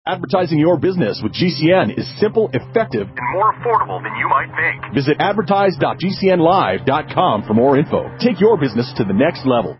Advertising your business with GCN is simple, effective, and more affordable than you might think. Visit advertise.gcnlive.com for more info. Take your business to the next level.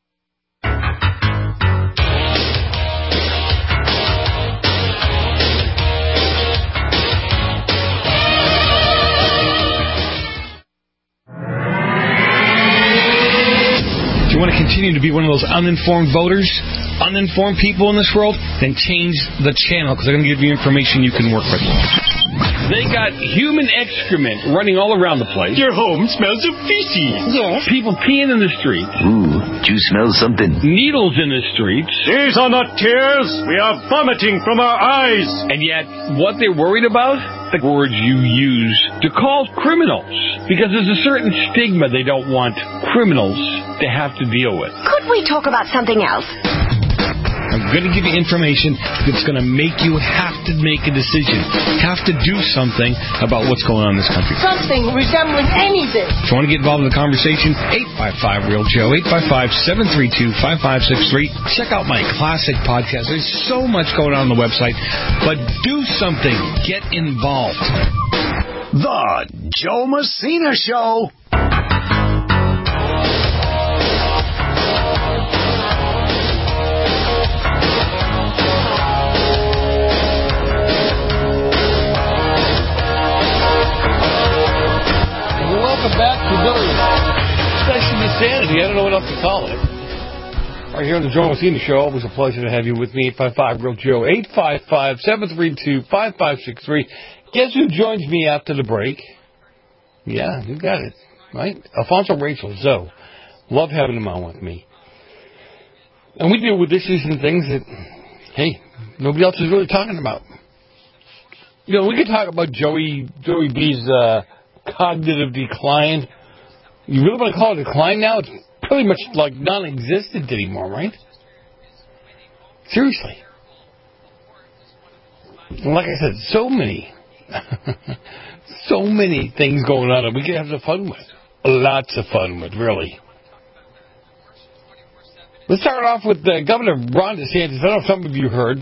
If you want to continue to be one of those uninformed voters, uninformed people in this world, then change the channel, because they're going to give you information you can work with. They got human excrement running all around the place. Your home smells of feces. Yes. People peeing in the streets. Ooh, do you smell something? Needles in the streets. These are not tears. We are vomiting from our eyes. And yet, what they're worried about? The words you use to call criminals. Because there's a certain stigma they don't want criminals to have to deal with. Could we talk about something else? I'm going to give you information that's going to make you have to make a decision, have to do something about what's going on in this country. Something resembling anything. If you want to get involved in the conversation, 855-REAL-JOE, 855-732-5563. Check out my classic podcast. There's so much going on the website, but do something. Get involved. The Joe Messina Show. Welcome back to Billy's Session Insanity. I don't know what else to call it. Right here on the Joe Messina Show. Always a pleasure to have you with me. 855-REAL-JOE. 855-732-5563. Guess who joins me after the break? Yeah, you got it. Right? Alfonso Rachel Zoe. Love having him on with me. And we deal with issues and things that, hey, nobody else is really talking about. You know, we could talk about Joey B's cognitive decline. You really want to call it a decline now? It's pretty much like non-existent anymore, right? Seriously. And like I said, so many things going on that we can have some fun with. Lots of fun with, really. Let's start off with Governor Ron DeSantis. I don't know if some of you heard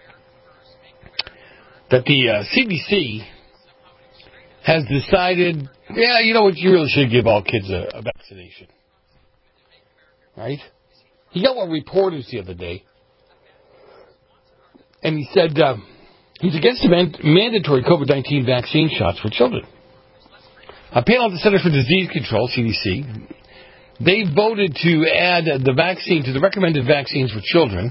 that the CDC has decided, yeah, you know what, you really should give all kids a vaccination. Right? He got one reporters the other day, and he said he's against mandatory COVID-19 vaccine shots for children. A panel at the Centers for Disease Control, CDC, they voted to add the vaccine to the recommended vaccines for children,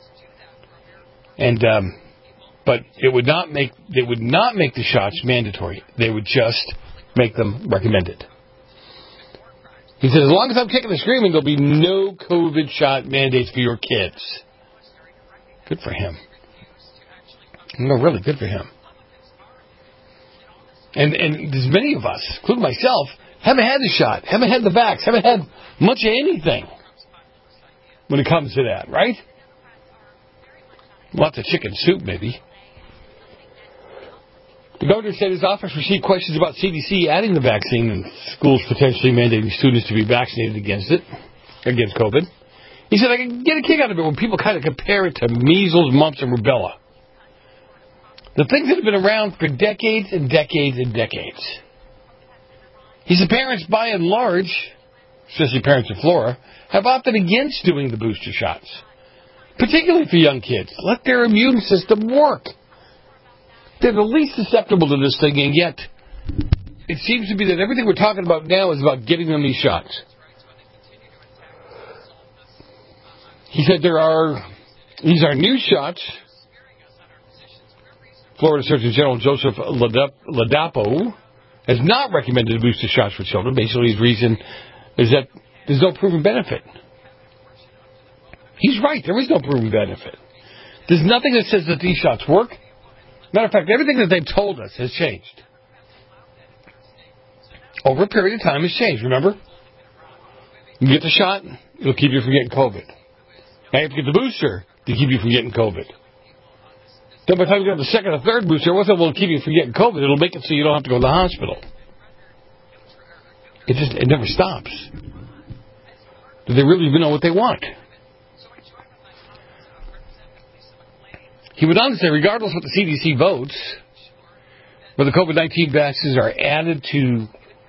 and but they would not make the shots mandatory. They would just make them recommended. He said, as long as I'm kicking and screaming, there'll be no COVID shot mandates for your kids. Good for him. No, really, good for him. And there's many of us, including myself, haven't had the shot, haven't had the vax, haven't had much of anything when it comes to that, right? Lots of chicken soup, maybe. The governor said his office received questions about CDC adding the vaccine and schools potentially mandating students to be vaccinated against COVID. He said, I can get a kick out of it when people kind of compare it to measles, mumps, and rubella. The things that have been around for decades and decades and decades. He said parents, by and large, especially parents in Florida, have opted against doing the booster shots, particularly for young kids. Let their immune system work. They're the least susceptible to this thing, and yet it seems to be that everything we're talking about now is about getting them these shots. He said these are new shots. Florida Surgeon General Joseph Ladapo has not recommended booster shots for children. Basically, his reason is that there's no proven benefit. He's right. There is no proven benefit. There's nothing that says that these shots work. Matter of fact, everything that they've told us has changed. Over a period of time, has changed. Remember? You get the shot, it'll keep you from getting COVID. Now you have to get the booster to keep you from getting COVID. Then by the time you get the second or third booster, what's it will keep you from getting COVID? It'll make it so you don't have to go to the hospital. It never stops. Do they really even know what they want? He went on to say, regardless of what the CDC votes, where the COVID-19 vaccines are added to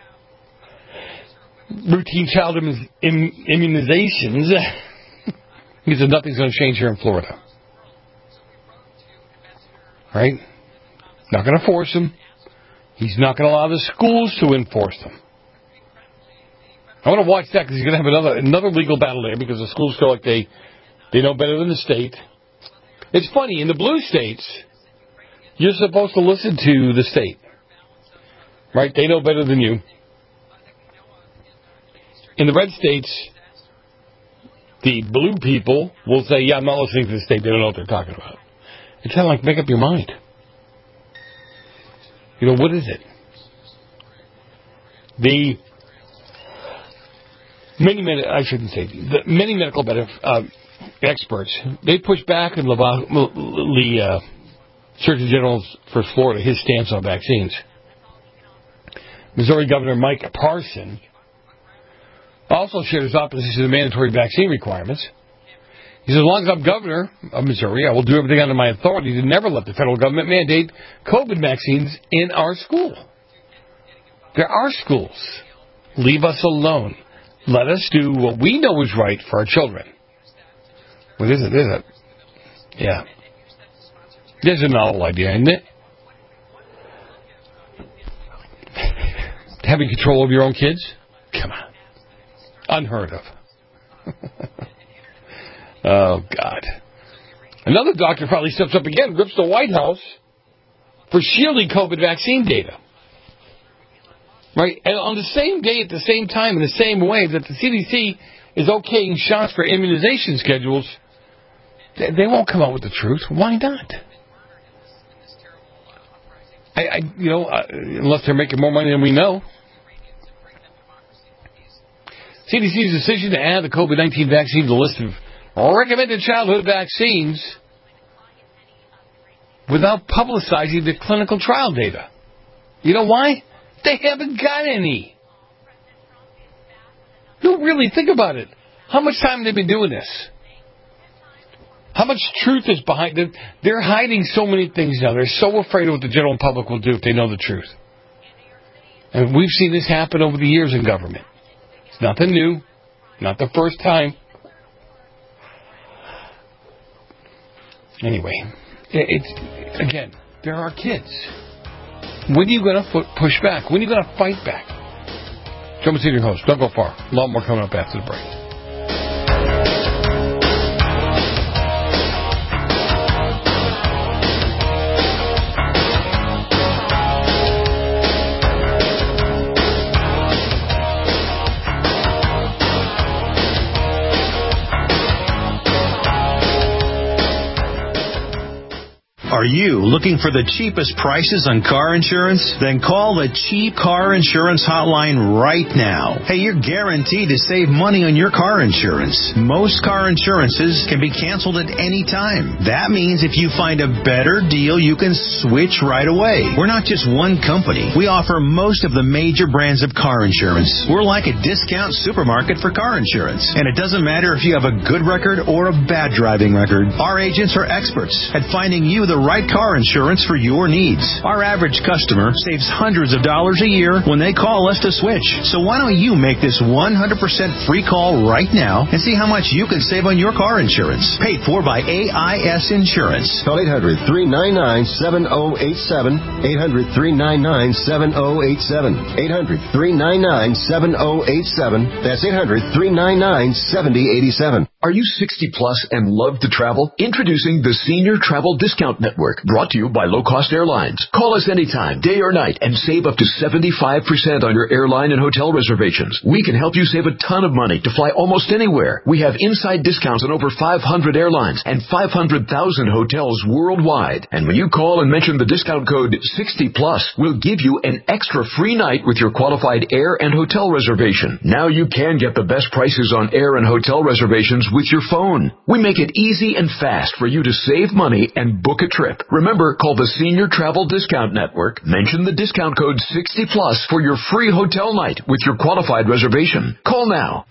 routine child immunizations, he said nothing's going to change here in Florida. Right? Not going to force them. He's not going to allow the schools to enforce them. I want to watch that because he's going to have another legal battle there because the schools feel like they know better than the state. It's funny, in the blue states, you're supposed to listen to the state. Right? They know better than you. In the red states, the blue people will say, yeah, I'm not listening to the state. They don't know what they're talking about. It's kind of like, make up your mind. You know, what is it? The many medical experts, they push back on the Surgeon General for Florida, his stance on vaccines. Missouri Governor Mike Parson also shared his opposition to the mandatory vaccine requirements. He says, as long as I'm governor of Missouri, I will do everything under my authority to never let the federal government mandate COVID vaccines in our school. There are schools. Leave us alone. Let us do what we know is right for our children. What is it? Yeah. There's a novel idea, isn't it? Having control of your own kids? Come on. Unheard of. Oh, God. Another doctor probably steps up again, rips the White House for shielding COVID vaccine data. Right? And on the same day, at the same time, in the same way that the CDC is okaying shots for immunization schedules, they won't come out with the truth. Why not? Unless they're making more money than we know. CDC's decision to add the COVID-19 vaccine to the list of recommended childhood vaccines without publicizing the clinical trial data. You know why? They haven't got any. No, really, think about it. How much time have they been doing this? How much truth is behind it? They're hiding so many things now. They're so afraid of what the general public will do if they know the truth. And we've seen this happen over the years in government. It's nothing new. Not the first time. Anyway, again, there are kids. When are you going to push back? When are you going to fight back? Joe Messina, your host. Don't go far. A lot more coming up after the break. Are you looking for the cheapest prices on car insurance? Then call the Cheap Car Insurance Hotline right now. Hey, you're guaranteed to save money on your car insurance. Most car insurances can be canceled at any time. That means if you find a better deal, you can switch right away. We're not just one company. We offer most of the major brands of car insurance. We're like a discount supermarket for car insurance. And it doesn't matter if you have a good record or a bad driving record. Our agents are experts at finding you the right car insurance for your needs. Our average customer saves hundreds of dollars a year when they call us to switch. So why don't you make this 100% free call right now and see how much you can save on your car insurance. Paid for by AIS Insurance. Call 800-399-7087. 800-399-7087. 800-399-7087. That's 800-399-7087. Are you 60 plus and love to travel? Introducing the Senior Travel Discount Network, brought to you by Low Cost Airlines. Call us anytime, day or night, and save up to 75% on your airline and hotel reservations. We can help you save a ton of money to fly almost anywhere. We have inside discounts on over 500 airlines and 500,000 hotels worldwide. And when you call and mention the discount code 60 plus, we'll give you an extra free night with your qualified air and hotel reservation. Now you can get the best prices on air and hotel reservations with your phone. We make it easy and fast for you to save money and book a trip. Remember, call the Senior Travel Discount Network. Mention the discount code 60 plus for your free hotel night with your qualified reservation. Call now.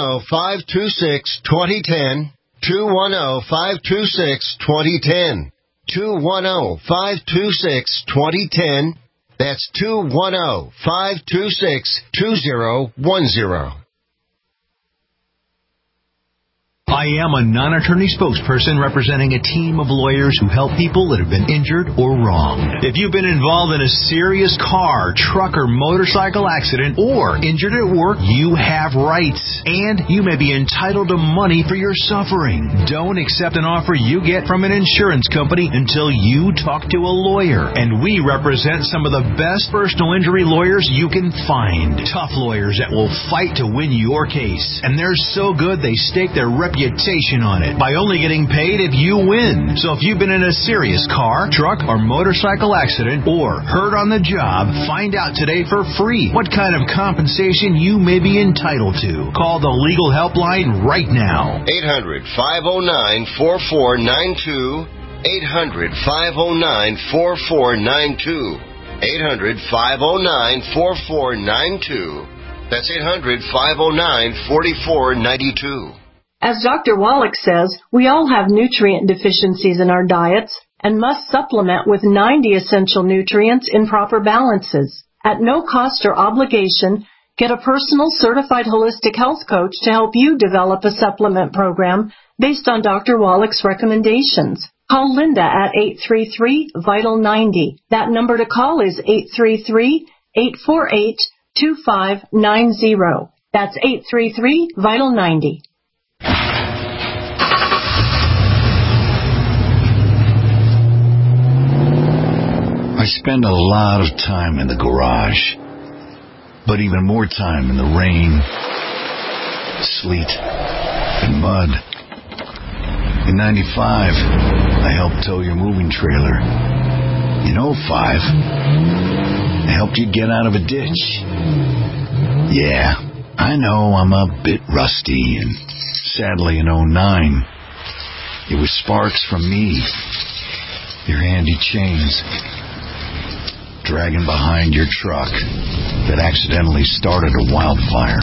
210-526-2010. 210-526-2010. 210-526-2010. That's 210-526-2010. I am a non-attorney spokesperson representing a team of lawyers who help people that have been injured or wronged. If you've been involved in a serious car, truck, or motorcycle accident or injured at work, you have rights, and you may be entitled to money for your suffering. Don't accept an offer you get from an insurance company until you talk to a lawyer, and we represent some of the best personal injury lawyers you can find. Tough lawyers that will fight to win your case, and they're so good they stake their reputation on it by only getting paid if you win. So if you've been in a serious car, truck, or motorcycle accident or hurt on the job, find out today for free what kind of compensation you may be entitled to. Call the legal helpline right now. 800-509-4492. 800-509-4492. 800-509-4492. That's 800-509-4492. As Dr. Wallach says, we all have nutrient deficiencies in our diets and must supplement with 90 essential nutrients in proper balances. At no cost or obligation, get a personal certified holistic health coach to help you develop a supplement program based on Dr. Wallach's recommendations. Call Linda at 833-VITAL-90. That number to call is 833-848-2590. That's 833-VITAL-90. I spend a lot of time in the garage, but even more time in the rain, sleet, and mud. In 95, I helped tow your moving trailer. In 05, I helped you get out of a ditch. Yeah, I know I'm a bit rusty, and sadly in 09, it was sparks from me, your handy chains, dragging behind your truck that accidentally started a wildfire.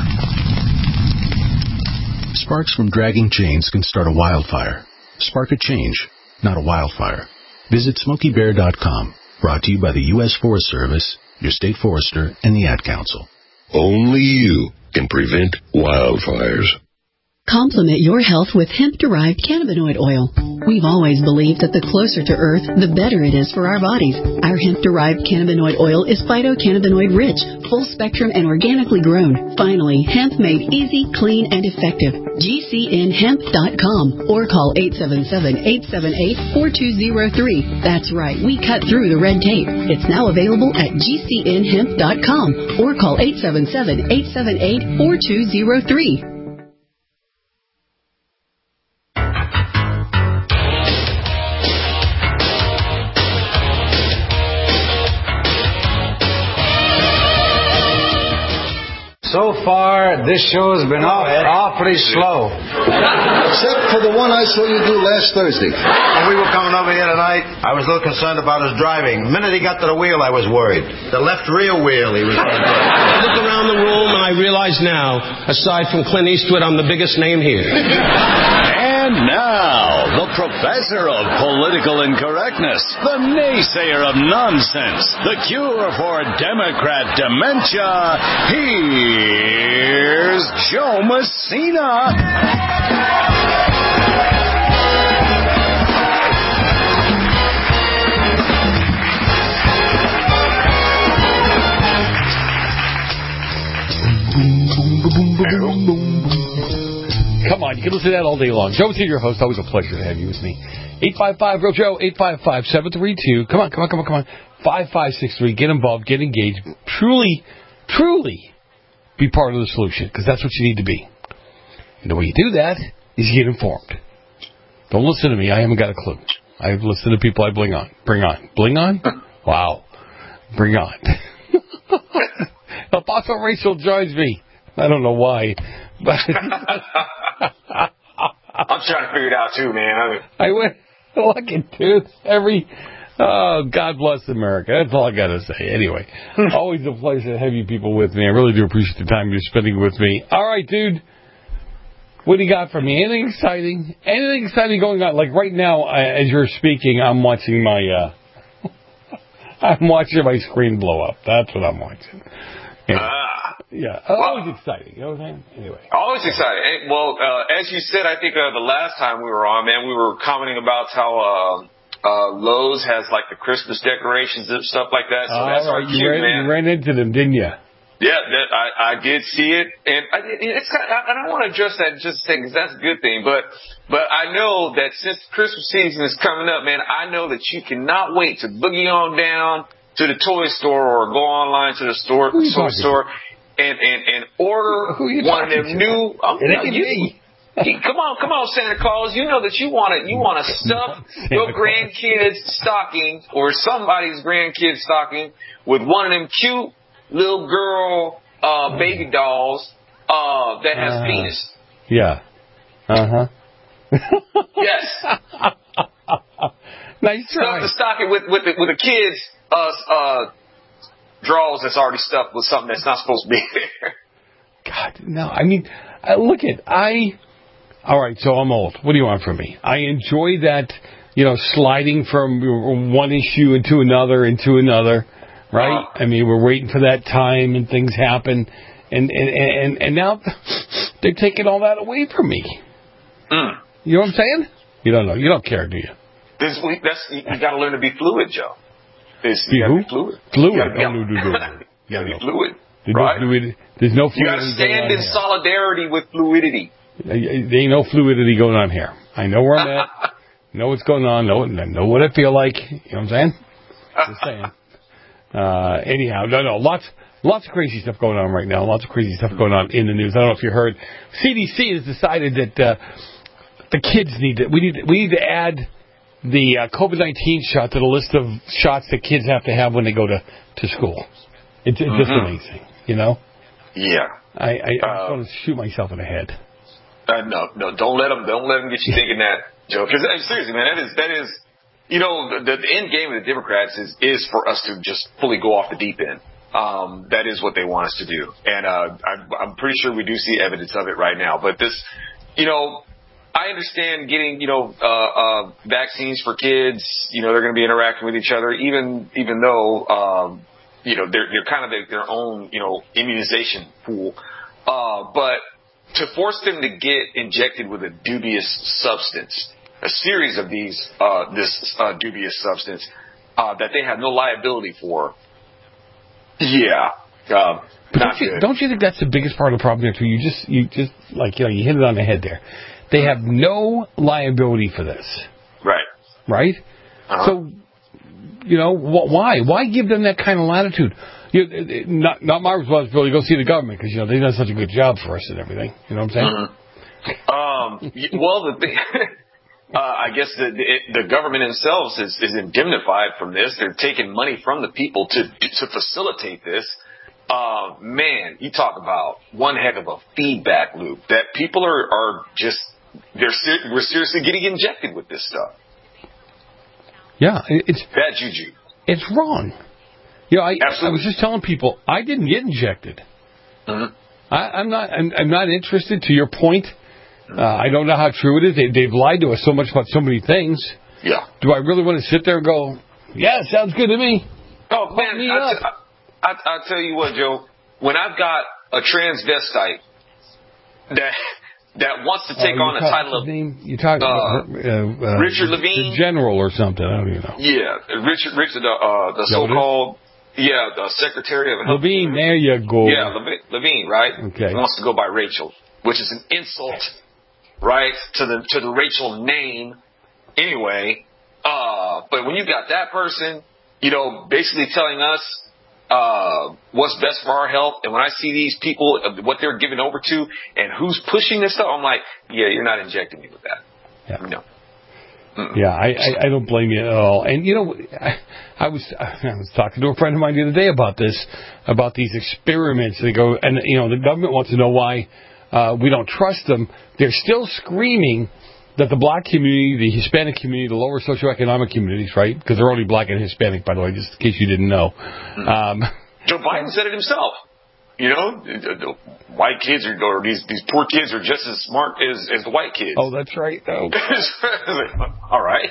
Sparks from dragging chains can start a wildfire. Spark a change, not a wildfire. Visit SmokeyBear.com. Brought to you by the U.S. Forest Service, your state forester, and the Ad Council. Only you can prevent wildfires. Complement your health with hemp-derived cannabinoid oil. We've always believed that the closer to Earth, the better it is for our bodies. Our hemp-derived cannabinoid oil is phytocannabinoid-rich, full-spectrum, and organically grown. Finally, hemp made easy, clean, and effective. GCNhemp.com or call 877-878-4203. That's right, we cut through the red tape. It's now available at GCNhemp.com or call 877-878-4203. So far, this show has been awfully slow. Except for the one I saw you do last Thursday. When we were coming over here tonight, I was a little concerned about his driving. The minute he got to the wheel, I was worried. The left rear wheel, he was going to do. I look around the room and I realize now, aside from Clint Eastwood, I'm the biggest name here. And now, the professor of political incorrectness, the naysayer of nonsense, the cure for Democrat dementia, here's Joe Messina. Come on, you can listen to that all day long. Joe Messina, your host. Always a pleasure to have you with me. 855-REAL-JOE, 855-732. Come on. 5563. Get involved, get engaged. Truly be part of the solution, because that's what you need to be. And the way you do that is you get informed. Don't listen to me. I haven't got a clue. I listen to people I bring on. Bring on? Wow. Bring on. Apostle Rachel joins me. I don't know why. But I'm trying to figure it out too, man. I went looking tooth every. Oh, God bless America. That's all I got to say. Anyway, always a pleasure to have you people with me. I really do appreciate the time you're spending with me. All right, dude. What do you got for me? Anything exciting? Anything exciting going on? Like right now, as you're speaking, I'm watching my screen blow up. That's what I'm watching. Yeah. Always exciting. You know what I'm saying? Anyway. Always exciting. Well, as you said, I think the last time we were on, man, we were commenting about how Lowe's has like the Christmas decorations and stuff like that. So that's our cue, man. You ran into them, didn't you? Yeah, I did see it, and it's kind of, I don't want to address that just a second because that's a good thing, but I know that since Christmas season is coming up, man, I know that you cannot wait to boogie on down to the toy store or go online to the toy store and order one of them new. Come on, Santa Claus. You know that you want to stuff your grandkids' stocking or somebody's grandkids' stocking with one of them cute little girl baby dolls that has penis. Yeah. Yes. Nice try. Stuff the stocking with the kids' drawers that's already stuffed with something that's not supposed to be there. God, no. I mean, look at all right, so I'm old. What do you want from me? I enjoy that, sliding from one issue into another, right? I mean, we're waiting for that time and things happen, and now they're taking all that away from me. You know what I'm saying? You don't know. You don't care, do you? You got to learn to be fluid, Joe. You got to be fluid. Fluid. You got to be fluid. There's no fluidity. You got to stand in solidarity with fluidity. There ain't no fluidity going on here. I know where I'm at. Know what's going on. Know what I feel like. You know what I'm saying? Just saying. Anyhow, no. Lots of crazy stuff going on right now. Lots of crazy stuff going on in the news. I don't know if you heard. CDC has decided that the kids we need to add the COVID-19 shot to the list of shots that kids have to have when they go to school. It's just amazing, Yeah. I want to shoot myself in the head. No, don't let them get you thinking that, Joe. Because seriously, man, that is, the end game of the Democrats is for us to just fully go off the deep end. That is what they want us to do, and I'm pretty sure we do see evidence of it right now. But this, I understand getting, vaccines for kids. They're going to be interacting with each other, even though, they're kind of their own, immunization pool. But to force them to get injected with a dubious substance, a series of this dubious substance, that they have no liability for. Yeah. Don't you think that's the biggest part of the problem there too? You just you hit it on the head there. They have no liability for this. Right? Uh-huh. So, why? Why give them that kind of latitude? Not my responsibility to go see the government because, they've done such a good job for us and everything. You know what I'm saying? Well, the thing, I guess the government themselves is indemnified from this. They're taking money from the people to facilitate this. Man, you talk about one heck of a feedback loop that people are just, we're seriously getting injected with this stuff. Yeah, it's bad juju. It's wrong. I was just telling people I didn't get injected. Mm-hmm. I'm not interested. To your point, I don't know how true it is. They've lied to us so much about so many things. Yeah. Do I really want to sit there and go, yeah, sounds good to me? Oh man, I'll tell you what, Joe. When I've got a transvestite that wants to take on the title of you talking about Richard Levine, the general or something. I don't even know. Yeah, Richard, the so-called the Secretary of Health. Levine, there you go. Yeah, Levine, right? Okay. He wants to go by Rachel, which is an insult, right, to the Rachel name. Anyway, but when you got that person, basically telling us what's best for our health, and when I see these people, what they're giving over to, and who's pushing this stuff, I'm like, yeah, you're not injecting me with that. Yeah. No. Yeah, I don't blame you at all. And I was talking to a friend of mine the other day about these experiments. They go, and the government wants to know why we don't trust them. They're still screaming that the black community, the Hispanic community, the lower socioeconomic communities, right? Because they're only black and Hispanic, by the way, just in case you didn't know. Joe Biden said it himself. You know, the white kids or these poor kids are just as smart as the white kids. Oh, that's right. Oh. All right.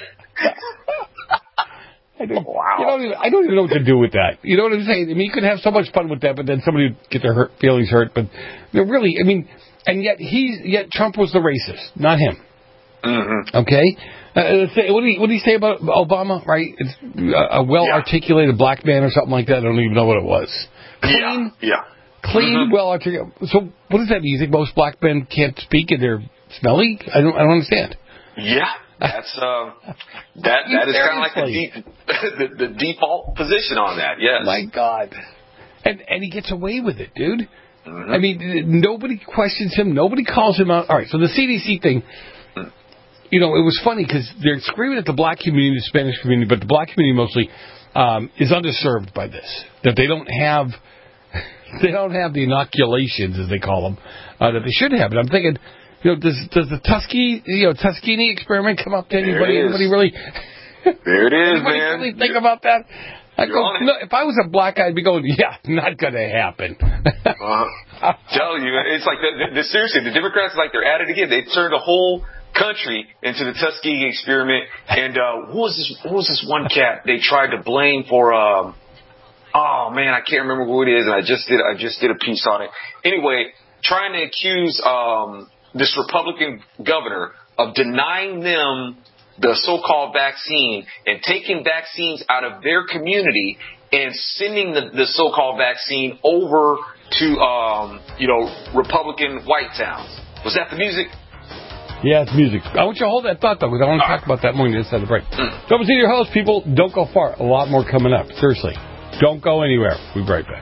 I don't even know what to do with that. You know what I'm saying? I mean, you can have so much fun with that, but then somebody would get their feelings hurt. But really, I mean, and yet Trump was the racist, not him. Mm-hmm. Okay? What did he say about Obama? Right? It's a well-articulated black man or something like that. I don't even know what it was. Clean? Yeah. Clean, well-articulated. So what does that mean? You think most black men can't speak and they're smelly? I don't understand. Yeah. That's that is kind of like the default position on that. Yes. My God. And he gets away with it, dude. Mm-hmm. I mean, nobody questions him. Nobody calls him out. All right, so the CDC thing, you know, it was funny because they're screaming at the black community, the Spanish community, but the black community mostly is underserved by this. That they don't have the inoculations, as they call them, that they should have. And I'm thinking, you know, does the Tuskegee experiment come up to anybody? Anybody really? There it is, anybody man. Really think about that? I go, no, if I was a black guy, I'd be going, yeah, not going to happen. I'm telling you, it's like seriously, the Democrats, like, they're at it again. They turned the whole country into the Tuskegee experiment. And who was this one cat they tried to blame for? Oh man, I can't remember who it is, and I just did a piece on it. Anyway, trying to accuse this Republican governor of denying them the so-called vaccine and taking vaccines out of their community and sending the so-called vaccine over to Republican white towns. Was that the music? Yeah, it's music. I want you to hold that thought, though, because I want to talk about that more than inside the break. Double Z, your host, people. Don't go far. A lot more coming up. Seriously. Don't go anywhere. We'll be right back.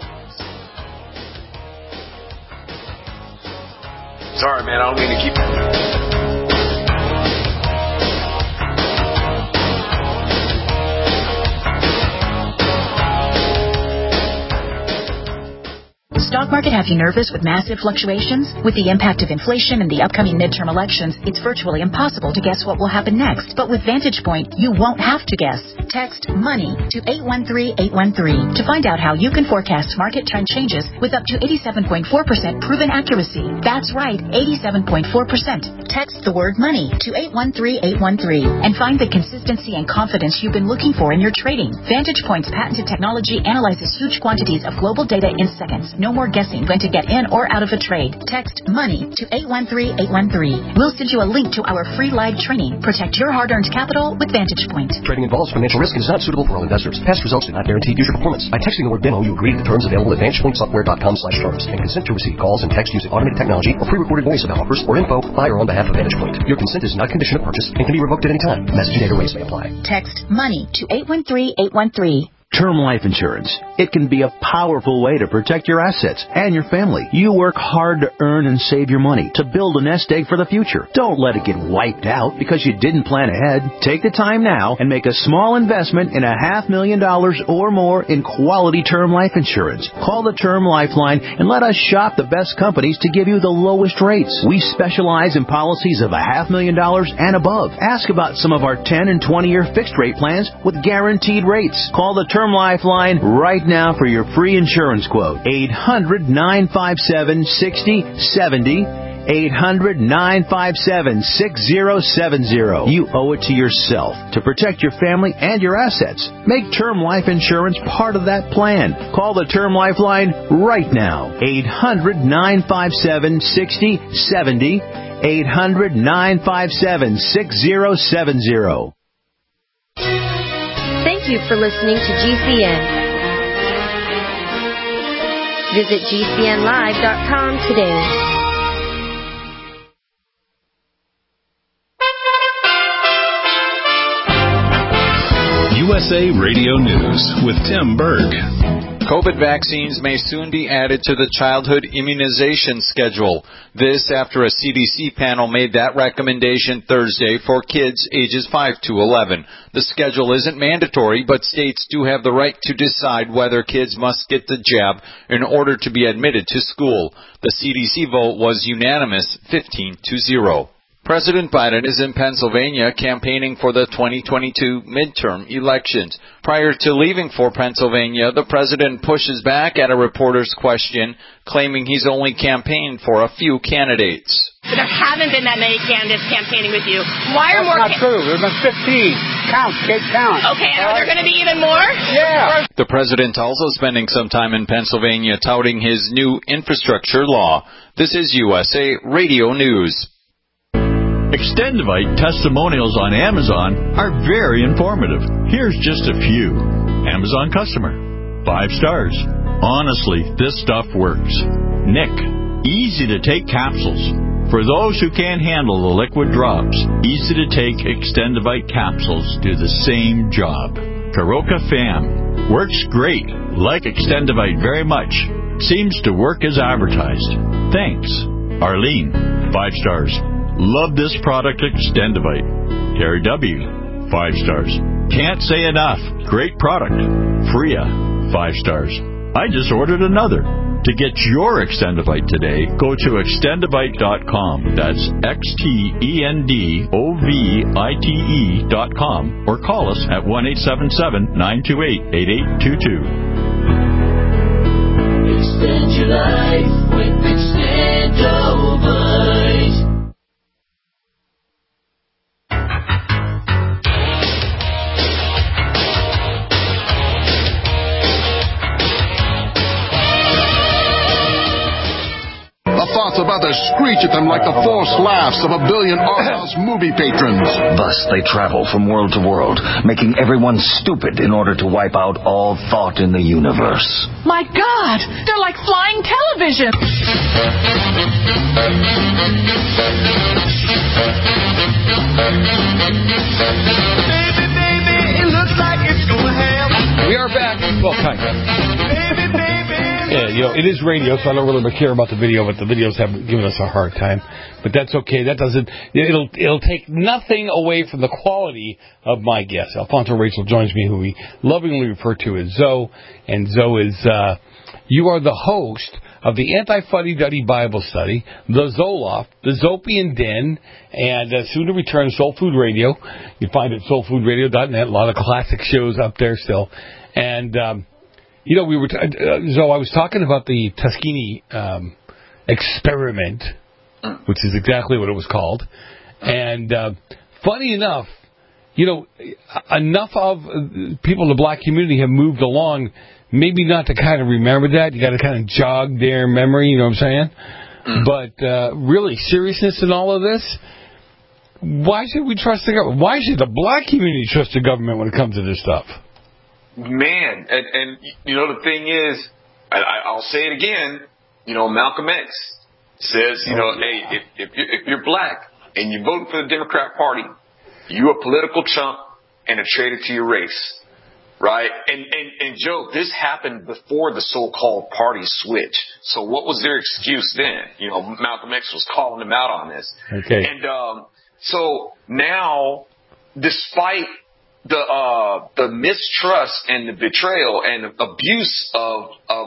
Sorry, man. I don't mean to keep... Stock market have you nervous with massive fluctuations? With the impact of inflation and the upcoming midterm elections, it's virtually impossible to guess what will happen next. But with Vantage Point, you won't have to guess. Text MONEY to 813-813 to find out how you can forecast market trend changes with up to 87.4% proven accuracy. That's right, 87.4%. Text the word MONEY to 813-813 and find the consistency and confidence you've been looking for in your trading. Vantage Point's patented technology analyzes huge quantities of global data in seconds. No more guessing when to get in or out of a trade. Text MONEY to 813-813. We'll send you a link to our free live training. Protect your hard-earned capital with Vantage Point. Trading involves financial risk and is not suitable for all investors. Past results do not guarantee future performance. By texting the word demo, you agree to the terms available at VantagePointSoftware.com/terms and consent to receive calls and text using automated technology or pre-recorded voice about offers or info by or on behalf of Vantage Point. Your consent is not a condition of purchase and can be revoked at any time. Message and data rates may apply. Text MONEY to 813-813. Term life insurance. It can be a powerful way to protect your assets and your family. You work hard to earn and save your money to build a nest egg for the future. Don't let it get wiped out because you didn't plan ahead. Take the time now and make a small investment in $500,000 or more in quality term life insurance. Call the Term Lifeline and let us shop the best companies to give you the lowest rates. We specialize in policies of $500,000 and above. Ask about some of our 10 and 20-year fixed rate plans with guaranteed rates. Call the Term Lifeline right now for your free insurance quote. 800-957-6070. 800-957-6070. You owe it to yourself to protect your family and your assets. Make term life insurance part of that plan. Call the Term Lifeline right now. 800-957-6070. 800-957-6070. Thank you for listening to GCN. Visit GCNlive.com today. USA Radio News with Tim Berg. COVID vaccines may soon be added to the childhood immunization schedule. This after a CDC panel made that recommendation Thursday for kids ages 5 to 11. The schedule isn't mandatory, but states do have the right to decide whether kids must get the jab in order to be admitted to school. The CDC vote was unanimous, 15-0. President Biden is in Pennsylvania campaigning for the 2022 midterm elections. Prior to leaving for Pennsylvania, the president pushes back at a reporter's question, claiming he's only campaigned for a few candidates. There haven't been that many candidates campaigning with you. Why are That's not true. There have been 15. Count, kid, count. Okay, and are there going to be even more? Yeah. The president also spending some time in Pennsylvania touting his new infrastructure law. This is USA Radio News. Extendivite testimonials on Amazon are very informative. Here's just a few. Amazon customer. 5 stars. Honestly, this stuff works. Nick. Easy to take capsules. For those who can't handle the liquid drops, easy to take Extendivite capsules do the same job. Karoka Fam. Works great. Like Extendivite very much. Seems to work as advertised. Thanks. Arlene. 5 stars. Love this product, Extendivite. Terry W. 5 stars. Can't say enough. Great product. Freya. 5 stars. I just ordered another. To get your Extendivite today, go to extendivite.com. That's XTENDOVITE.com or call us at 1-877-928-8822. Extend your life with Extendovite. Thoughts about to screech at them like the forced laughs of a billion art house movie patrons. Thus they travel from world to world, making everyone stupid in order to wipe out all thought in the universe. My God! They're like flying television! Baby, baby, it looks like it's going to hell. We are back. Well, kind of. Baby, baby. Yeah, it is radio, so I don't really care about the video, but the videos have given us a hard time. But that's okay. That doesn't. It'll take nothing away from the quality of my guest. Alfonso Rachel joins me, who we lovingly refer to as Zoe, and Zoe is. You are the host of the Anti-Fuddy-Duddy Bible Study, the Zoloft, the Zopian Den, and soon to return Soul Food Radio. You can find it at soulfoodradio.net. A lot of classic shows up there still, and. We were, Zoe, I was talking about the Tuskegee experiment, which is exactly what it was called. And funny enough, enough of people in the black community have moved along, maybe not to kind of remember that. You got to kind of jog their memory, you know what I'm saying? But really, seriousness in all of this, why should we trust the government? Why should the black community trust the government when it comes to this stuff? Man, and the thing is, I'll say it again, Malcolm X says, hey, if you're black and you vote for the Democrat Party, you a political chump and a traitor to your race, right? And Joe, this happened before the so-called party switch. So what was their excuse then? Malcolm X was calling them out on this. Okay. And so now, despite the mistrust and the betrayal and abuse of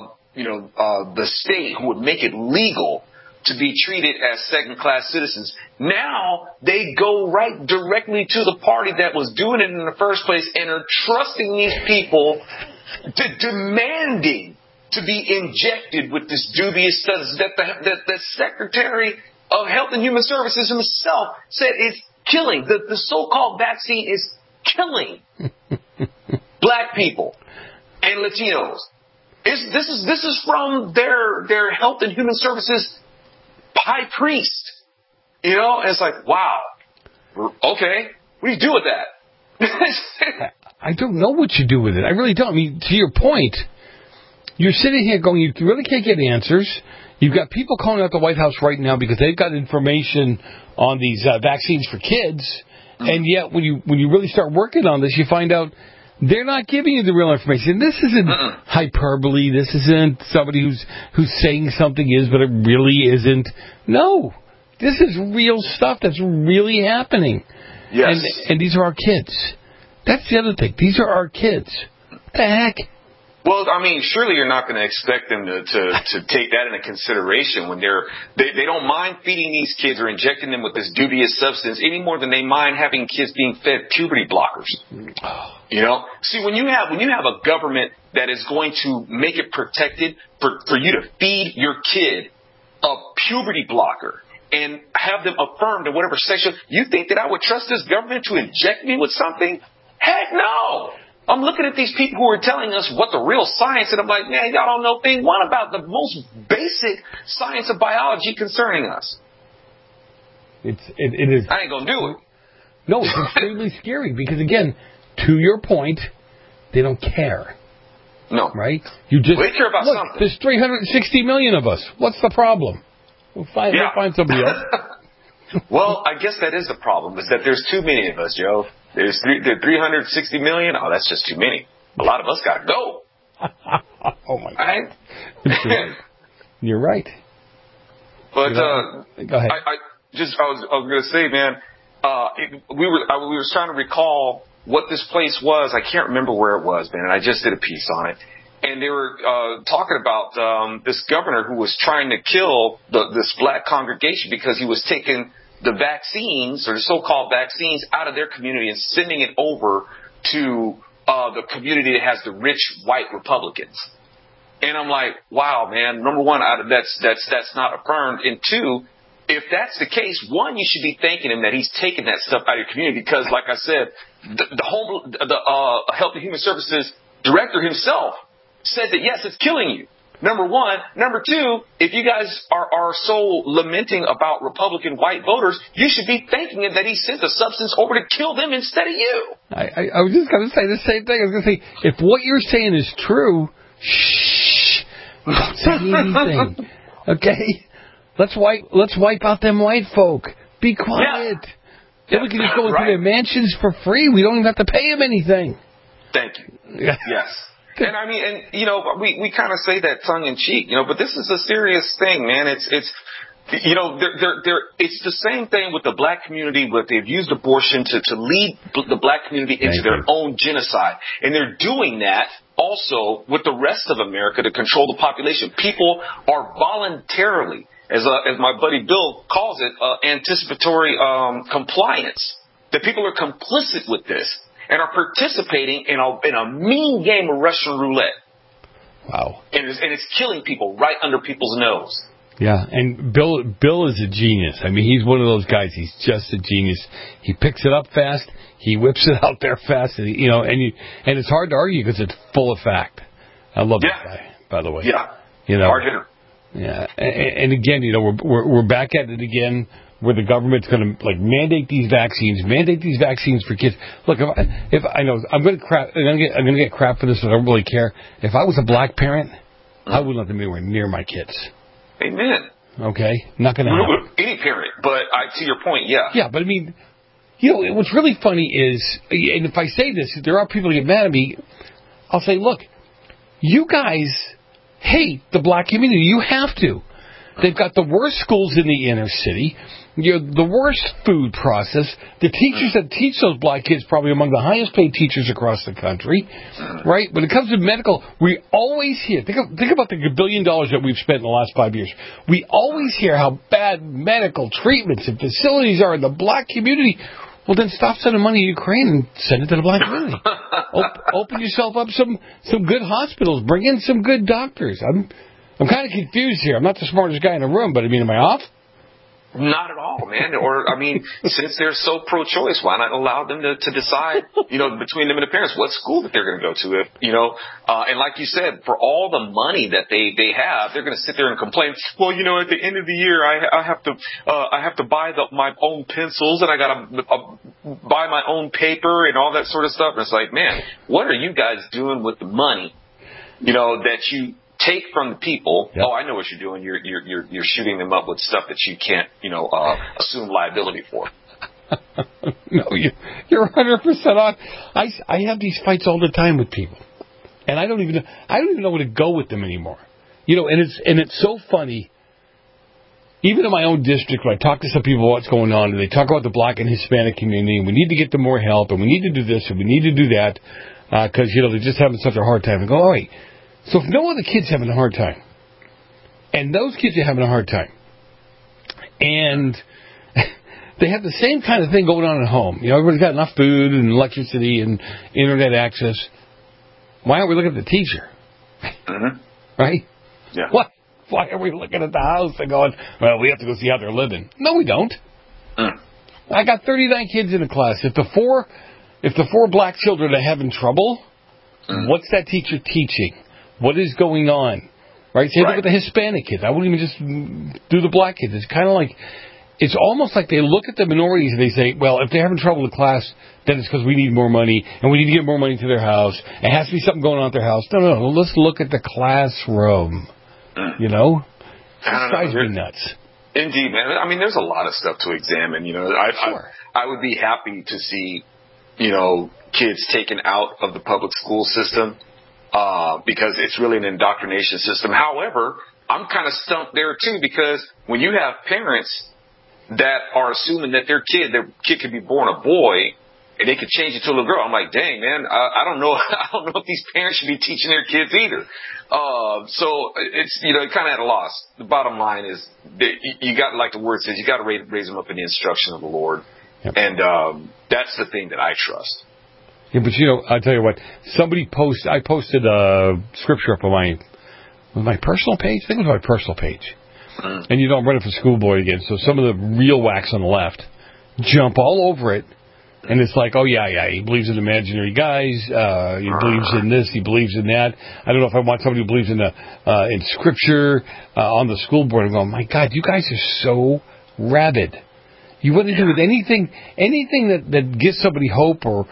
the state, who would make it legal to be treated as second-class citizens, now they go right directly to the party that was doing it in the first place and are trusting these people, demanding to be injected with this dubious studies that the Secretary of Health and Human Services himself said is killing. The so-called vaccine is killing black people and Latinos. This is from their Health and Human Services high priest. It's like, wow. Okay, what do you do with that? I don't know what you do with it. I really don't. I mean, to your point, you're sitting here going, you really can't get answers. You've got people calling out the White House right now because they've got information on these vaccines for kids. And yet, when you really start working on this, you find out they're not giving you the real information. This isn't hyperbole. This isn't somebody who's saying something is, but it really isn't. No, this is real stuff that's really happening. Yes. And these are our kids. That's the other thing. These are our kids. What the heck? Well, I mean, surely you're not going to expect them to take that into consideration when they don't mind feeding these kids or injecting them with this dubious substance any more than they mind having kids being fed puberty blockers. You know, see, when you have a government that is going to make it protected for you to feed your kid a puberty blocker and have them affirmed in whatever section, you think that I would trust this government to inject me with something? Heck no. I'm looking at these people who are telling us what the real science, and I'm like, man, y'all don't know thing one about the most basic science of biology concerning us. It is. I ain't gonna do it. No, it's extremely scary because, again, to your point, they don't care. No. Right? You just they care about look, something. There's 360 million of us. What's the problem? We'll find somebody else. Well, I guess that is the problem, is that there's too many of us, Joe. There's 360 million. Oh, that's just too many. A lot of us got to go. Oh, my God. Right? You're right. But go ahead. I was going to say, man, we were trying to recall what this place was. I can't remember where it was, man, and I just did a piece on it. And they were talking about this governor who was trying to kill this black congregation because he was taking the vaccines, or the so-called vaccines, out of their community and sending it over to the community that has the rich white Republicans. And I'm like, wow, man, number one, that's not affirmed. And two, if that's the case, one, you should be thanking him that he's taking that stuff out of your community because, like I said, the Health and Human Services director himself said that, yes, it's killing you. Number one. Number two, if you guys are so lamenting about Republican white voters, you should be thanking him that he sent the substance over to kill them instead of you. I was just going to say the same thing. I was going to say, if what you're saying is true, shh, don't say anything. Okay? Let's wipe out them white folk. Be quiet. Yeah. Then we can just go into their mansions for free. We don't even have to pay them anything. Thank you. Yes. And I mean, and you know, we kind of say that tongue in cheek, you know, but this is a serious thing, man. It's you know, it's the same thing with the black community, but they've used abortion to lead the black community into their own genocide, and they're doing that also with the rest of America to control the population. People are voluntarily, as my buddy Bill calls it, anticipatory compliance. That people are complicit with this and are participating in a mean game of Russian roulette. Wow. And it's killing people right under people's nose. Yeah, and Bill is a genius. I mean, he's one of those guys. He's just a genius. He picks it up fast. He whips it out there fast. And, you know, and it's hard to argue because it's full of fact. I love that guy, by the way. Yeah. You know, hard hitter. Yeah, and again, you know, we're back at it again, where the government's going to mandate these vaccines for kids. Look, if I know I'm going to get crap for this, but I don't really care. If I was a black parent, I wouldn't let them anywhere near my kids. Amen. Okay, not going to happen. Any parent, but to your point, yeah. Yeah, but I mean, you know, what's really funny is, and if I say this, there are people who get mad at me. I'll say, look, you guys hate the black community. You have to. They've got the worst schools in the inner city. You're the worst food process. The teachers that teach those black kids probably among the highest paid teachers across the country, right? When it comes to medical, we always hear, think about the $1 billion that we've spent in the last 5 years. We always hear how bad medical treatments and facilities are in the black community. Well, then stop sending money to Ukraine and send it to the black community. Open yourself up some good hospitals. Bring in some good doctors. I'm kind of confused here. I'm not the smartest guy in the room, but I mean, am I off? Not at all, man. Or, I mean, since they're so pro-choice, why not allow them to decide, you know, between them and the parents, what school that they're going to go to? If, you know, and like you said, for all the money that they have, they're going to sit there and complain. Well, you know, at the end of the year, I have to buy my own pencils, and I got to buy my own paper and all that sort of stuff. And it's like, man, what are you guys doing with the money, you know, that you take from the people? Yep. Oh, I know what you're doing. You're shooting them up with stuff that you can't, you know, assume liability for. No, you're 100% on. I have these fights all the time with people, and I don't even know where to go with them anymore. You know, and it's so funny. Even in my own district, when I talk to some people about what's going on, and they talk about the black and Hispanic community, and we need to get them more help, and we need to do this, and we need to do that, because, you know, they're just having such a hard time. And go, all right. So if no other kid's having a hard time, and those kids are having a hard time, and they have the same kind of thing going on at home. You know, everybody's got enough food and electricity and internet access. Why aren't we looking at the teacher? Mm-hmm. Right? Yeah. What? Why are we looking at the house and going, well, we have to go see how they're living? No, we don't. I got 39 kids in a class. If the four black children are having trouble, what's that teacher teaching? What is going on? Right? Same thing with the Hispanic kids. I wouldn't even just do the black kids. It's kind of like, it's almost like they look at the minorities and they say, well, if they're having trouble with class, then it's because we need more money and we need to get more money to their house. It has to be something going on at their house. No. Let's look at the classroom. You know? It drives me nuts. Indeed, man. I mean, there's a lot of stuff to examine. You know, I would be happy to see, you know, kids taken out of the public school system because it's really an indoctrination system. However, I'm kind of stumped there too because when you have parents that are assuming that their kid could be born a boy and they could change it to a little girl, I'm like, dang, man, I don't know. I don't know if these parents should be teaching their kids either. So it's, you know, kind of at a loss. The bottom line is that you got, like the word says, you got to raise them up in the instruction of the Lord. Yep. And that's the thing that I trust. Yeah, but you know, I'll tell you what, I posted a scripture up on my personal page. I think it was my personal page. And you know, I'm running for school board again, so some of the real whacks on the left jump all over it. And it's like, oh, yeah, he believes in imaginary guys. He believes in this. He believes in that. I don't know if I want somebody who believes in Scripture on the school board. I'm going, my God, you guys are so rabid. You wouldn't do with anything that gives somebody hope or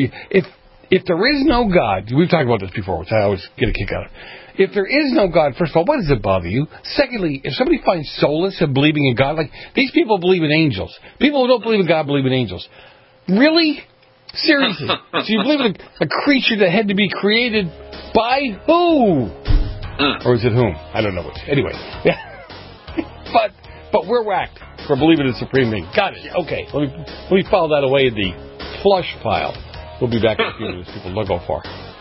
if there is no God, we've talked about this before, which I always get a kick out of. If there is no God, first of all, why does it bother you? Secondly, if somebody finds solace in believing in God, like these people believe in angels. People who don't believe in God believe in angels. Really? Seriously? So you believe in a creature that had to be created by who? Or is it whom? I don't know which. Anyway. Yeah. But we're whacked for believing in supreme being. Got it. Okay. Let me file that away in the flush pile. We'll be back in a few minutes. People, don't go far.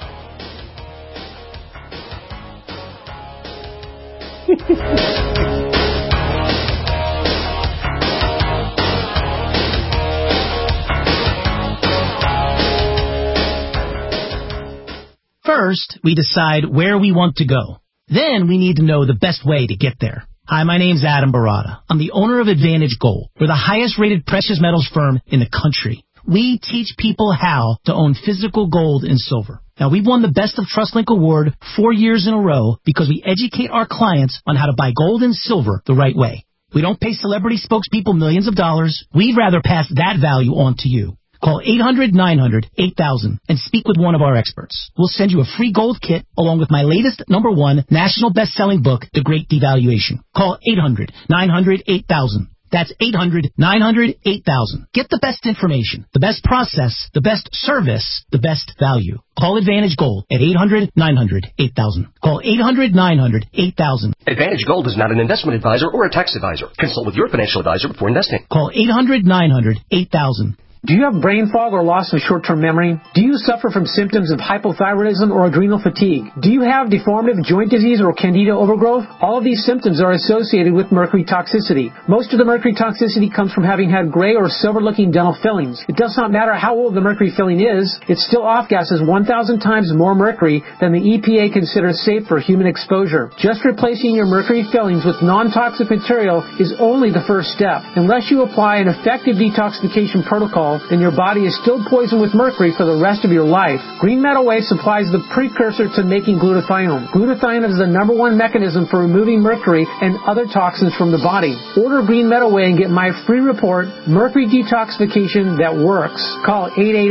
First, we decide where we want to go. Then we need to know the best way to get there. Hi, my name's Adam Barada. I'm the owner of Advantage Gold. We're the highest rated precious metals firm in the country. We teach people how to own physical gold and silver. Now, we've won the Best of TrustLink Award 4 years in a row because we educate our clients on how to buy gold and silver the right way. We don't pay celebrity spokespeople millions of dollars. We'd rather pass that value on to you. Call 800-900-8000 and speak with one of our experts. We'll send you a free gold kit along with my latest #1 national best-selling book, The Great Devaluation. Call 800-900-8000. That's 800-900-8000. Get the best information, the best process, the best service, the best value. Call Advantage Gold at 800-900-8000. Call 800-900-8000. Advantage Gold is not an investment advisor or a tax advisor. Consult with your financial advisor before investing. Call 800-900-8000. Do you have brain fog or loss of short-term memory? Do you suffer from symptoms of hypothyroidism or adrenal fatigue? Do you have deformative joint disease or candida overgrowth? All of these symptoms are associated with mercury toxicity. Most of the mercury toxicity comes from having had gray or silver-looking dental fillings. It does not matter how old the mercury filling is, it still off-gases 1,000 times more mercury than the EPA considers safe for human exposure. Just replacing your mercury fillings with non-toxic material is only the first step. Unless you apply an effective detoxification protocol, then your body is still poisoned with mercury for the rest of your life. Green Meadow Wave supplies the precursor to making glutathione. Glutathione is the #1 mechanism for removing mercury and other toxins from the body. Order Green Meadow Wave and get my free report, Mercury Detoxification That Works. Call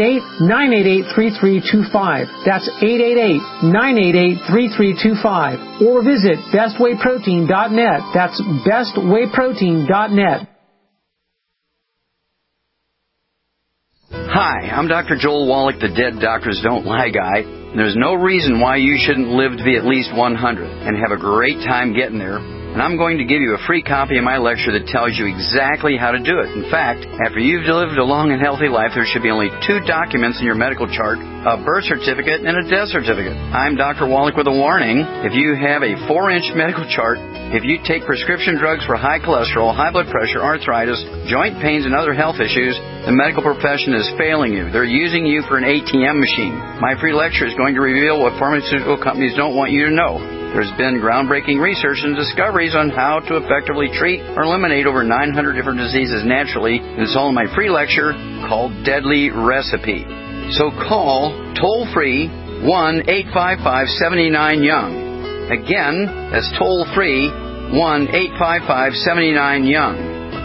888-988-3325. That's 888-988-3325. Or visit bestwayprotein.net. That's bestwayprotein.net. Hi, I'm Dr. Joel Wallach, the Dead Doctors Don't Lie guy. There's no reason why you shouldn't live to be at least 100 and have a great time getting there. and I'm going to give you a free copy of my lecture that tells you exactly how to do it. In fact, after you've lived a long and healthy life, there should be only 2 documents in your medical chart, a birth certificate and a death certificate. I'm Dr. Wallach with a warning. If you have a 4-inch medical chart, if you take prescription drugs for high cholesterol, high blood pressure, arthritis, joint pains, and other health issues, the medical profession is failing you. They're using you for an ATM machine. My free lecture is going to reveal what pharmaceutical companies don't want you to know. There's been groundbreaking research and discoveries on how to effectively treat or eliminate over 900 different diseases naturally, and it's all in my free lecture called Deadly Recipe. So call toll-free 1-855-79-YOUNG. Again, that's toll-free 1-855-79-YOUNG.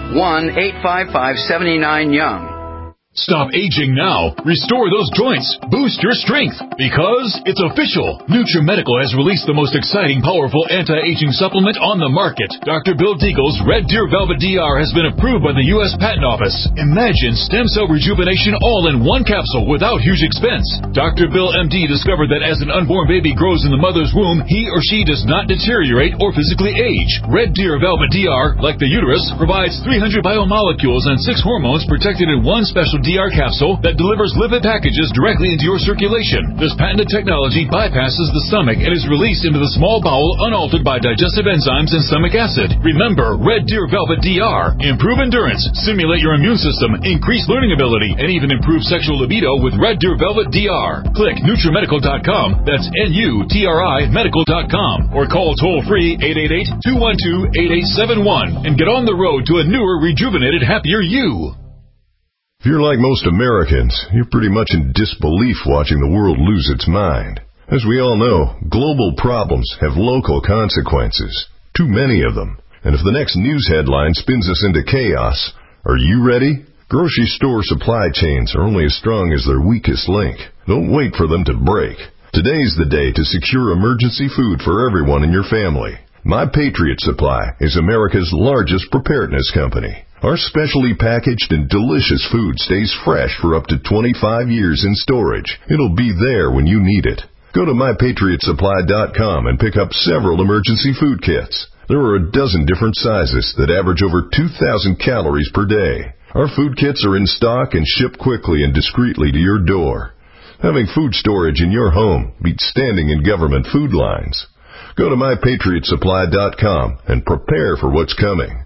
1-855-79-YOUNG. Stop aging now. Restore those joints. Boost your strength. Because it's official. NutriMedical has released the most exciting, powerful anti-aging supplement on the market. Dr. Bill Deagle's Red Deer Velvet DR has been approved by the U.S. Patent Office. Imagine stem cell rejuvenation all in one capsule without huge expense. Dr. Bill MD discovered that as an unborn baby grows in the mother's womb, he or she does not deteriorate or physically age. Red Deer Velvet DR, like the uterus, provides 300 biomolecules and 6 hormones protected in one special DR capsule that delivers lipid packages directly into your circulation. This patented technology bypasses the stomach and is released into the small bowel unaltered by digestive enzymes and stomach acid. Remember, Red Deer Velvet DR. Improve endurance, stimulate your immune system, increase learning ability, and even improve sexual libido with Red Deer Velvet DR. Click NutriMedical.com, that's NUTRI Medical.com, or call toll-free 888-212-8871 and get on the road to a newer, rejuvenated, happier you. If you're like most Americans, you're pretty much in disbelief watching the world lose its mind. As we all know, global problems have local consequences. Too many of them. And if the next news headline spins us into chaos, are you ready? Grocery store supply chains are only as strong as their weakest link. Don't wait for them to break. Today's the day to secure emergency food for everyone in your family. My Patriot Supply is America's largest preparedness company. Our specially packaged and delicious food stays fresh for up to 25 years in storage. It'll be there when you need it. Go to MyPatriotSupply.com and pick up several emergency food kits. There are a dozen different sizes that average over 2,000 calories per day. Our food kits are in stock and ship quickly and discreetly to your door. Having food storage in your home beats standing in government food lines. Go to MyPatriotSupply.com and prepare for what's coming.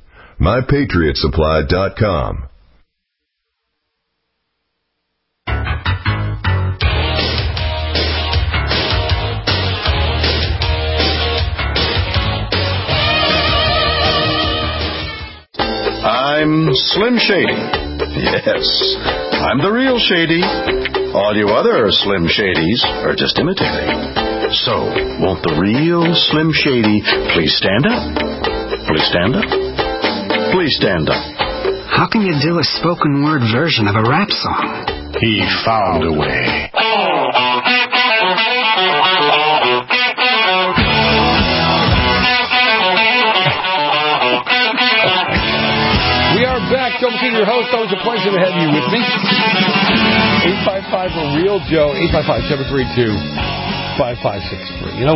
MyPatriotSupply.com. I'm Slim Shady. Yes, I'm the real Shady. All you other Slim Shadys are just imitating. So, won't the real Slim Shady please stand up? Please stand up? Please stand up. How can you do a spoken word version of a rap song? He found a way. We are back. Joe McKean, your host. Always a pleasure to have you with me. 855-REAL-JOE, 855-732-5563. You know,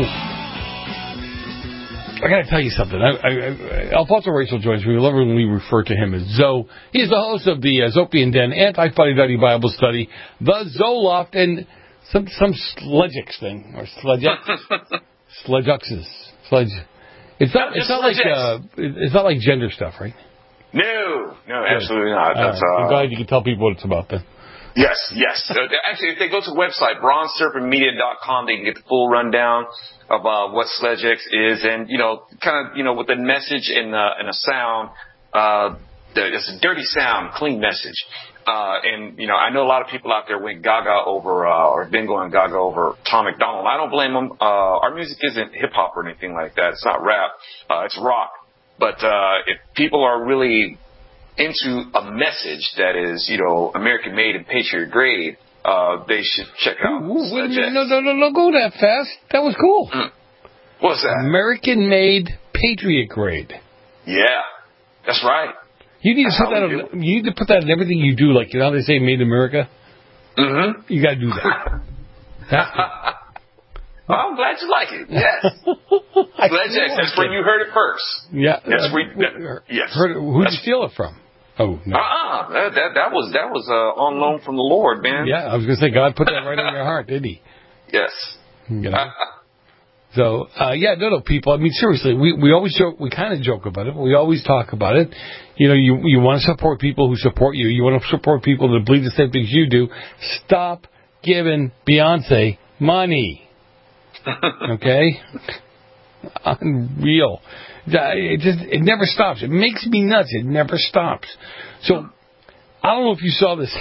I got to tell you something. Alfonso Rachel joins me. We lovingly refer to him as Zoe. He's the host of the Zopian Den Anti-Fuddy-Duddy Bible Study, the Zoloft, and some Sledgex thing, or Sledgexes. It's not like gender stuff, right? No, absolutely not. That's, I'm glad you can tell people what it's about then. Yes. Actually, if they go to the website, bronzeserpentmedia.com, they can get the full rundown of what Sledgex is, and, with the message and a sound, it's a dirty sound, clean message. And I know a lot of people out there went gaga over, or been going gaga over Tom MacDonald. I don't blame them. Our music isn't hip-hop or anything like that. It's not rap. It's rock. But if people are really into a message that is, American made and patriot grade, they should check out. Wait a minute. No, go that fast. That was cool. What's that? American made patriot grade. Yeah, that's right. You need to put that in everything you do. Like, how they say made in America? Mm-hmm. You got to do that. Well, I'm glad you like it. Yes. Glad you. That's where you heard it first. Yeah. Yes. Yes. Who'd you steal it from? Oh no. That was on loan from the Lord, man. Yeah, I was going to say God put that right in your heart, didn't He? Yes. You know. So no, people. I mean, seriously, we always joke. We kind of joke about it, but we always talk about it. You know, you want to support people who support you. You want to support people that believe the same things you do. Stop giving Beyonce money. Okay? Unreal. It never stops. It makes me nuts. It never stops. So, I don't know if you saw this.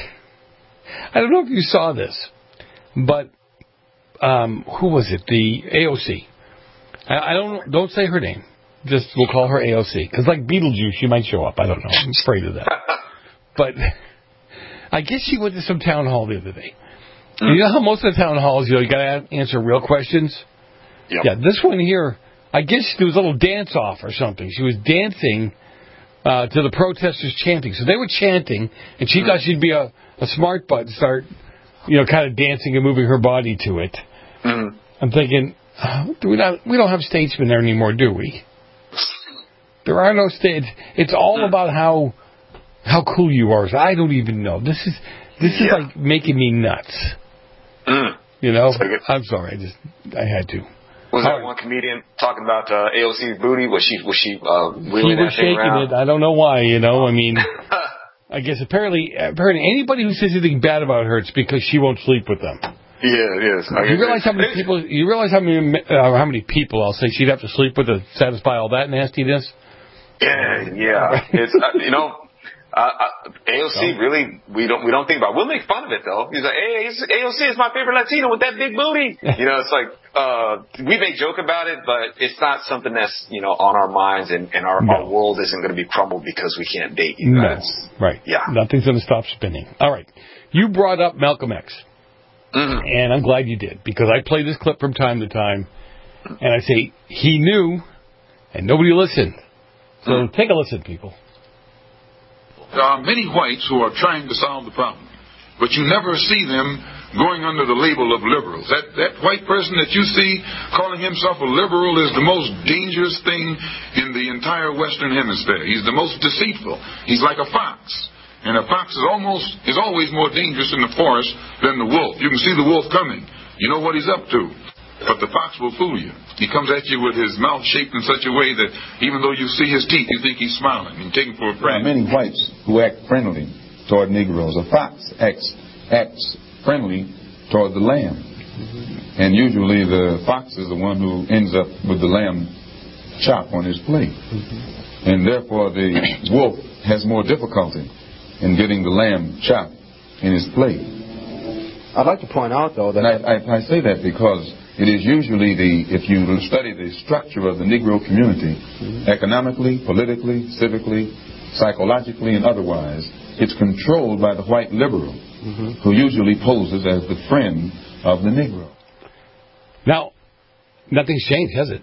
But, who was it? The AOC. I don't say her name. Just, we'll call her AOC. Because like Beetlejuice, she might show up. I don't know. I'm afraid of that. But, I guess she went to some town hall the other day. You know how most of the town halls, you got to answer real questions? Yep. Yeah, this one here, I guess there was a little dance-off or something. She was dancing to the protesters chanting. So they were chanting, and she thought she'd be a smart butt and start, kind of dancing and moving her body to it. Mm-hmm. I'm thinking, we don't have statesmen there anymore, do we? There are no states. It's all about how cool you are. So I don't even know. This is like making me nuts. I'm sorry. I had to. Was that one comedian talking about AOC's booty? Was she wheeling that thing around? It. I don't know why. I mean, I guess apparently anybody who says anything bad about her, it's because she won't sleep with them. Yeah, it is. You realize how many people? You realize how many people I'll say she'd have to sleep with to satisfy all that nastiness? Yeah. It's AOC really we don't think about it. We'll make fun of it though. He's like, hey, AOC is my favorite Latino with that big booty. It's like we may joke about it, but it's not something that's on our minds, and our world isn't going to be crumbled because we can't date you guys. No. Right. Yeah. Nothing's going to stop spinning. All right. You brought up Malcolm X. Mm-hmm. And I'm glad you did, because I play this clip from time to time, and I say, he knew, and nobody listened. So take a listen, people. There are many whites who are trying to solve the problem, but you never see them going under the label of liberals. That white person that you see calling himself a liberal is the most dangerous thing in the entire Western Hemisphere. He's the most deceitful. He's like a fox. And a fox is always more dangerous in the forest than the wolf. You can see the wolf coming. You know what he's up to. But the fox will fool you. He comes at you with his mouth shaped in such a way that even though you see his teeth, you think he's smiling and take him for a friend. There are many whites who act friendly toward Negroes. A fox acts friendly toward the lamb. And usually the fox is the one who ends up with the lamb chop on his plate. And therefore the wolf has more difficulty in getting the lamb chop in his plate. I'd like to point out, though, that... I say that because it is usually if you study the structure of the Negro community, economically, politically, civically, psychologically, and otherwise, it's controlled by the white liberal, who usually poses as the friend of the Negro. Now, nothing's changed, has it?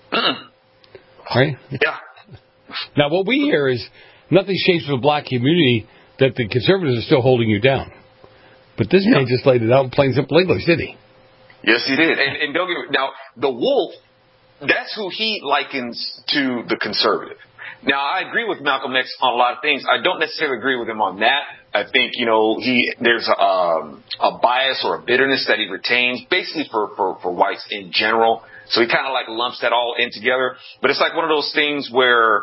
Right? Yeah. Now, what we hear is nothing's changed for the black community, that the conservatives are still holding you down. But this man just laid it out in plain simple English, did he? Yes, he did. And don't get me, now, the wolf, that's who he likens to the conservative. Now, I agree with Malcolm X on a lot of things. I don't necessarily agree with him on that. I think, there's a bias or a bitterness that he retains, basically for whites in general. So he kind of like lumps that all in together. But it's like one of those things where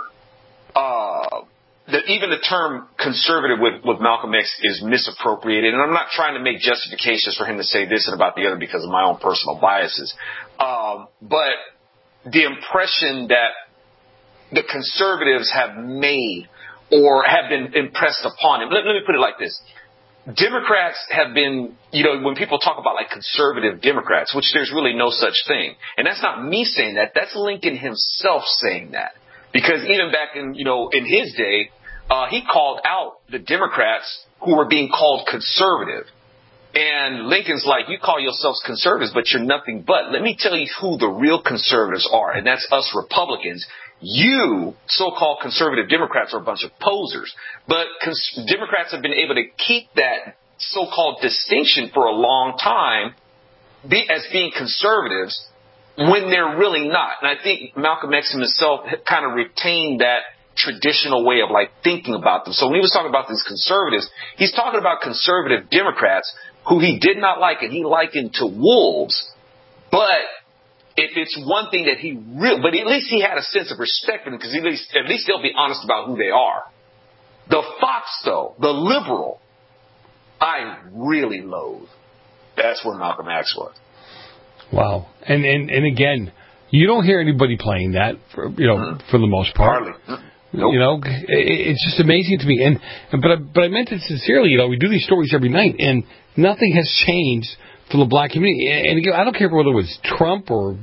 that even the term conservative with Malcolm X is misappropriated. And I'm not trying to make justifications for him to say this and about the other because of my own personal biases. But the impression that the conservatives have made or have been impressed upon him. Let me put it like this. Democrats have been, when people talk about like conservative Democrats, which there's really no such thing. And that's not me saying that. That's Lincoln himself saying that. Because even back in, in his day, he called out the Democrats who were being called conservative. And Lincoln's like, you call yourselves conservatives, but you're nothing but. Let me tell you who the real conservatives are, and that's us Republicans. You, so-called conservative Democrats, are a bunch of posers. But Democrats have been able to keep that so-called distinction for a long time as being conservatives. when they're really not. And I think Malcolm X himself kind of retained that traditional way of like thinking about them. So when he was talking about these conservatives, he's talking about conservative Democrats who he did not like and he likened to wolves. But if it's one thing that but at least he had a sense of respect for them because at least they'll be honest about who they are. The Fox, though, the liberal, I really loathe. That's where Malcolm X was. Wow. And again, you don't hear anybody playing that, for the most part. Hardly. Nope. You know, it's just amazing to me. But I meant it sincerely. You know, we do these stories every night, and nothing has changed for the black community. And again, I don't care whether it was Trump or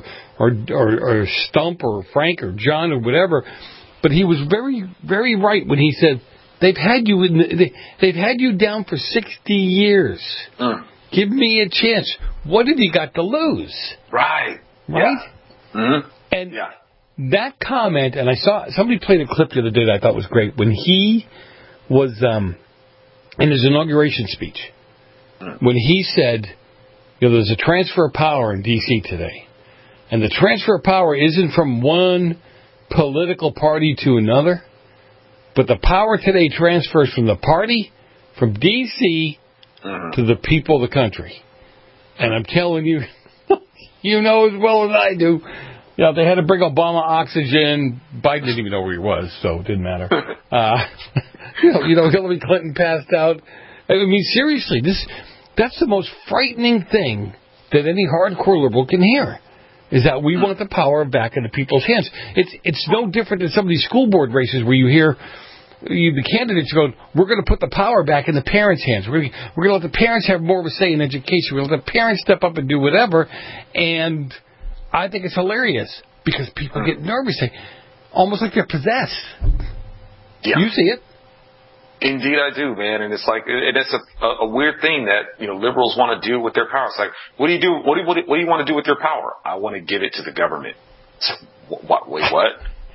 Stump or Frank or John or whatever, but he was very, very right when he said they've had you down for 60 years. Give me a chance. What have you got to lose? Right. Right? Yeah. Mm-hmm. And that comment, and I saw somebody played a clip the other day that I thought was great when he was in his inauguration speech. When he said, there's a transfer of power in D.C. today. And the transfer of power isn't from one political party to another, but the power today transfers from the party, from D.C., to the people of the country. And I'm telling you, you know as well as I do, they had to bring Obama oxygen. Biden didn't even know where he was, so it didn't matter. Hillary Clinton passed out. I mean, seriously, that's the most frightening thing that any hardcore liberal can hear, is that we want the power back into people's hands. It's no different than some of these school board races where you hear the candidates going, we're going to put the power back in the parents' hands. We're going to let the parents have more of a say in education. We're going to let the parents step up and do whatever. And I think it's hilarious because people get nervous, almost like they're possessed. Yeah. You see it. Indeed, I do, man. And it's like it's a weird thing that liberals want to do with their power. It's like, what do you do? What do you want to do with your power? I want to give it to the government. What? Wait, what?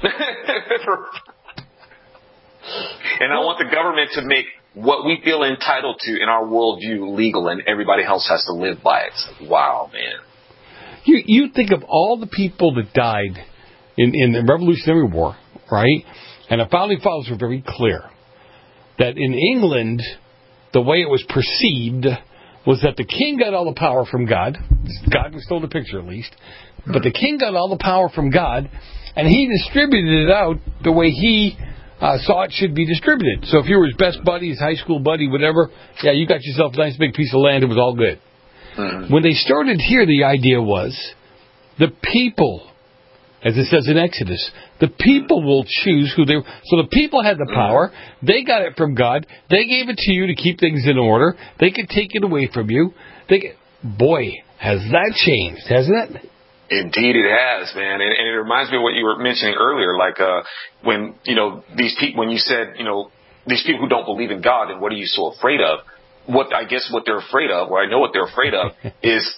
And I want the government to make what we feel entitled to in our worldview legal, and everybody else has to live by it. It's like, wow, man. You think of all the people that died in the Revolutionary War, right? And the Founding Fathers were very clear that in England, the way it was perceived was that the king got all the power from God. God was still the picture, at least. But the king got all the power from God, and he distributed it out the way he saw it should be distributed. So if you were his best buddy, his high school buddy, whatever, you got yourself a nice big piece of land. It was all good. When they started here, the idea was the people, as it says in Exodus, the people will choose who they... So the people had the power. They got it from God. They gave it to you to keep things in order. They could take it away from you. Boy, has that changed, hasn't it? Indeed it has, man. And it reminds me of what you were mentioning earlier, like when, these people, when you said, these people who don't believe in God, and what are you so afraid of? What they're afraid of, or I know what they're afraid of, is,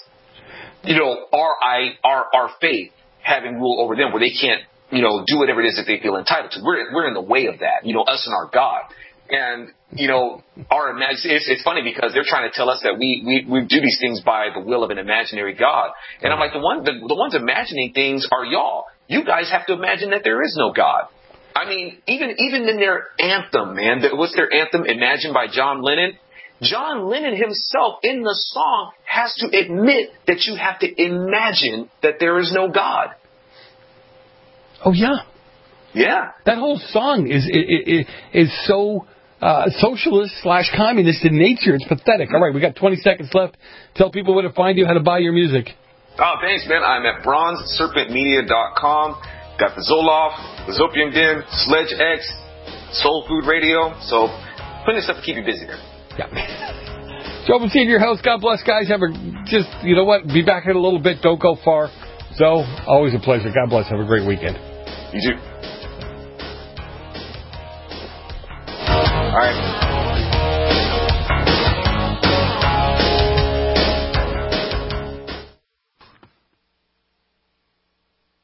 our faith having rule over them where they can't, do whatever it is that they feel entitled to. We're in the way of that, us and our God. And, it's funny because they're trying to tell us that we do these things by the will of an imaginary God. And I'm like, the ones imagining things are y'all. You guys have to imagine that there is no God. I mean, even in their anthem, man, what's their anthem? Imagine by John Lennon. John Lennon himself in the song has to admit that you have to imagine that there is no God. Oh, yeah. Yeah. That whole song is so socialist / communist in nature. It's pathetic. All right, we got 20 seconds left. Tell people where to find you, how to buy your music. Oh, thanks, man. I'm at bronzeserpentmedia.com. Got the Zoloft, the Zopium Den, Sledge X, Soul Food Radio. So plenty of stuff to keep you busy there. Yeah. Joe, we'll see you in your house. God bless, guys. You know what? Be back in a little bit. Don't go far. So, always a pleasure. God bless. Have a great weekend. You too.